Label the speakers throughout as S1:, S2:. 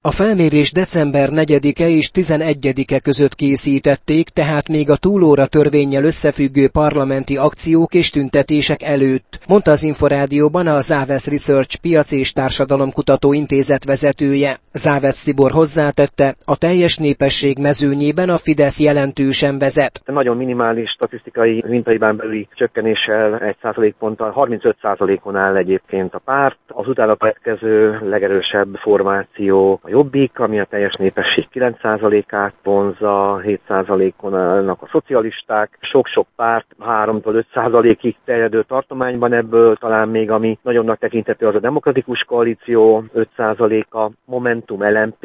S1: A felmérés december 4-e és 11-e között készítették, tehát még a túlóra törvénnyel összefüggő parlamenti akciók és tüntetések előtt, mondta az Inforádióban a Závec Research Piac- és Társadalomkutató Intézet vezetője. Závec Tibor hozzátette, a teljes népesség mezőnyében a Fidesz jelentősen vezet.
S2: Nagyon minimális statisztikai mintaibán belüli csökkenéssel 1%-ponttal 35%-on áll egyébként a párt. Az utána következő legerősebb formáció a Jobbik, ami a teljes népesség 9%-át vonzza, 7%-on állnak a szocialisták. Sok-sok párt 3-től 5%-ig terjedő tartományban, ebből talán még ami nagyon nagy tekintető az a Demokratikus Koalíció 5%-a, Momentum, LMP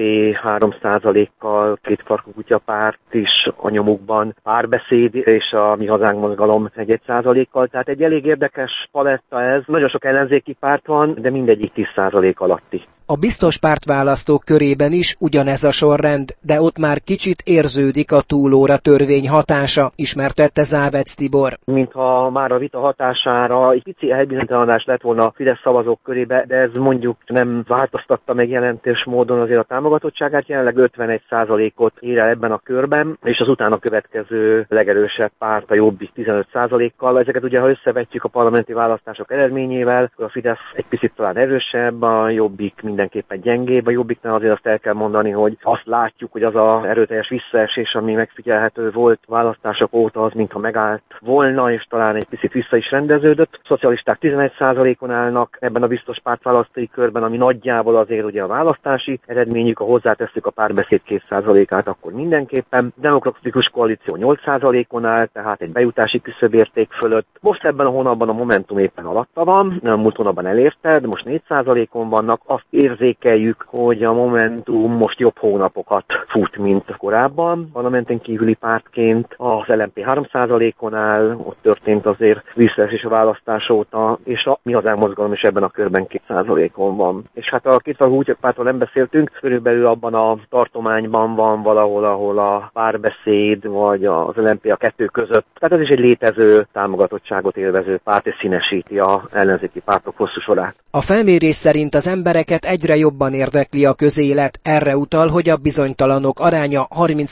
S2: 3%-kal, Két Farkú Kutyapárt is a nyomukban, Párbeszéd és a Mi Hazánk Mozgalom 1%-kal, tehát egy elég érdekes paletta ez. Nagyon sok ellenzéki párt van, de mindegyik 10% alatti.
S1: A biztos pártválasztók körében is ugyanez a sorrend, de ott már kicsit érződik a túlóra törvény hatása, ismertette Závec Tibor.
S2: Mintha már a vita hatására egy pici elbizonytalanodás lett volna a Fidesz szavazók körébe, de ez mondjuk nem változtatta meg jelentős módon azért a támogatottságát, jelenleg 51%-ot ér el ebben a körben, és az utána következő legerősebb párt a Jobbik 15%-kal. Ezeket ugye, ha összevetjük a parlamenti választások eredményével, akkor a Fidesz egy picit talán erősebb, a Jobbik mindenképpen gyengébb. A Jobbiknál azért azt el kell mondani, hogy azt látjuk, hogy az a erőteljes visszaesés, ami megfigyelhető volt választások óta, az mintha megállt volna, és talán egy picit vissza is rendeződött. A szocialisták 11%-on állnak ebben a biztos pártválasztói körben, ami nagyjából azért ugye a választási eredményük, ha hozzátesszük a Párbeszéd 2%-át, akkor mindenképpen. Demokratikus Koalíció 8%-on áll, tehát egy bejutási küszöbérték fölött. Most ebben a hónapban a Momentum éppen alatta van, nem múlt hónapban elérte, de most 4%-on vannak. Azt érzékeljük, hogy a Momentum most jobb hónapokat fut, mint korábban. Parlamenten kívüli pártként az LMP 3%-on áll, ott történt azért visszaesés a választás óta, és a Mi Hazánk Mozgalom is ebben a körben 2%-on van. És hát a Két Farkú Kutyapártról nem beszéltünk, körülbelül abban a tartományban van valahol, ahol a Párbeszéd vagy az LMP a kettő között. Tehát ez is egy létező támogatottságot élvező párt, és színesíti a ellenzéki pártok hosszú sorát.
S1: A felmérés szerint az embereket egyre jobban érdekli a közélet, erre utal, hogy a bizonytalanok aránya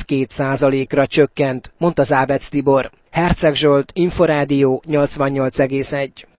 S1: 32%-ra csökkent, mondta Závec Tibor. Herceg Zsolt, Inforádió 88,1.